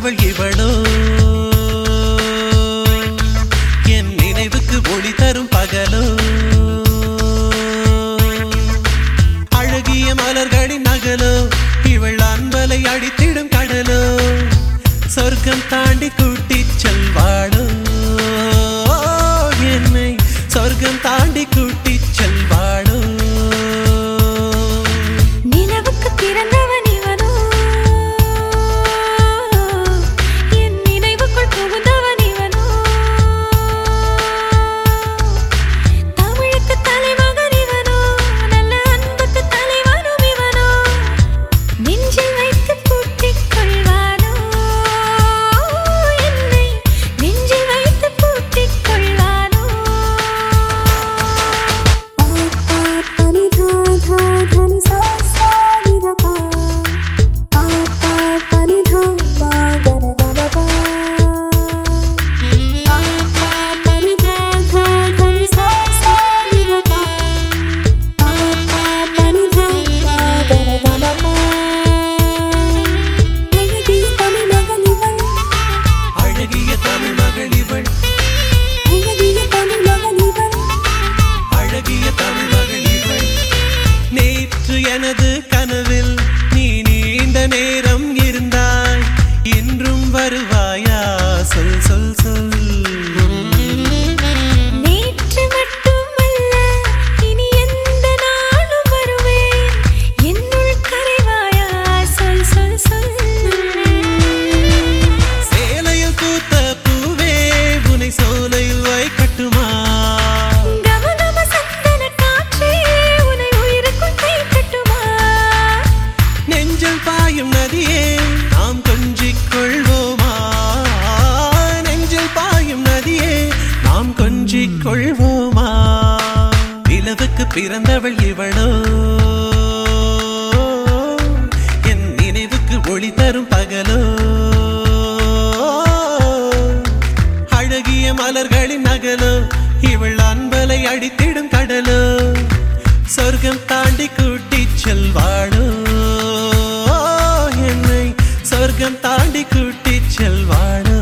பிறந்தவள் இவளோ என் நினைவுக்கு ஒளி தரும் பகலோ அழகிய மலர்களின் நகலோ இவள் அன்பலை அடித்திடும் கடலோ சொர்க்கம் தாண்டி கூட்டிச் செல்வாளோ என்னை சொர்க்கம் தாண்டி கூட்டிச் செல்வாளோ நிலவுக்கு பிறந்தவன் இவனோ என் நினைவுக்குள் புகுந்தவன் இவனோ தமிழுக்கு தலைமகன் இவனோ நல்ல அன்புக்கு தலைவனும் இவனோ நெஞ்சில் வைத்து பூட்டிக் கொள்வானோ என்னை நெஞ்சில் வைத்து பூட்டிக் கொள்வானோ எனது கனவில் நீ நீண்ட நேரம் இருந்தாய் இன்றும் வருவாயா சொல் சொல் சொல் நேற்று மட்டுமல்ல இனி எந்த நாளும் வருவேன் என்னுள் கரைவாயா சொல் சொல் சொல் சேலையில் பூத்த பூவே உனை சோலையில் வைக்கட்டுமா பாயும் நதியே நாம் கொஞ்சிக் கொள்வோமா நெஞ்சில் பாயும் நதியே நாம் கொஞ்சிக் கொள்வோமா நிலவுக்கு பிறந்தவள் இவளோ என் நினைவுக்கு ஒளி தரும் பகலோ அழகிய மலர்களின் நகலோ இவள் அன்பலை அடித்திடும் கடலோ சொர்க்கம் தாண்டி கூட்டிச் செல்வாளோ என்னை சொர்க்கம் தாண்டி கூட்டிச் செல்வாளோ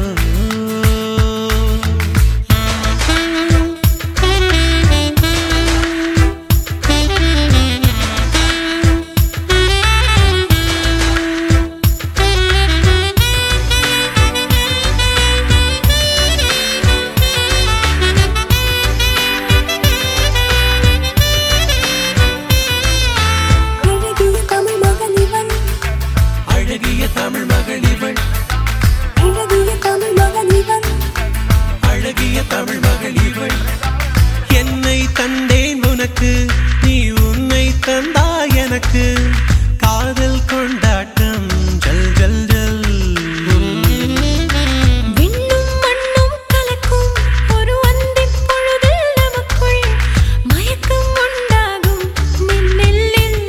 அழகிய தமிழ் மகள் இவள் அழகிய தமிழ் மகன் இவன் அழகிய தமிழ் மகள் இவள் என்னை தந்தேன் உனக்கு நீ உன்னை தந்தாய் எனக்கு காதல் கொண்டாட்டம் ஜல் ஜல் ஜல் விண்ணும் மண்ணும் கலக்கும் ஒரு அந்திப் பொழுதில் நமக்குள் மயக்கம் உண்டாகும் மின்னலில்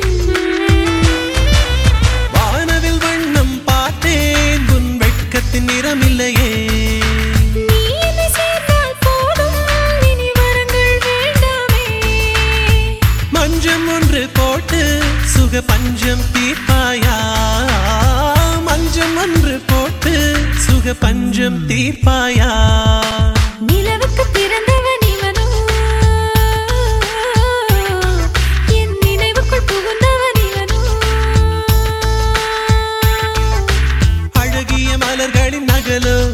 வானவில் வண்ணம் பார்த்தேன் உன் வெட்கத்தின் நிறமில்லையே நீ என்னை சேர்ந்தால் போதும் இனி வரங்கள் வேண்டாமே மஞ்சம் ஒன்று போட்டு சுக பஞ்சம் தீர்ப்பாயா மஞ்சம் ஒன்று போட்டு சுக பஞ்சம் தீர்ப்பாயா நிலவுக்கு பிறந்தவன் இவனோ என் நினைவுக்குள் புகுந்தவன் இவனோ அழகிய மலர்களின் நகலோ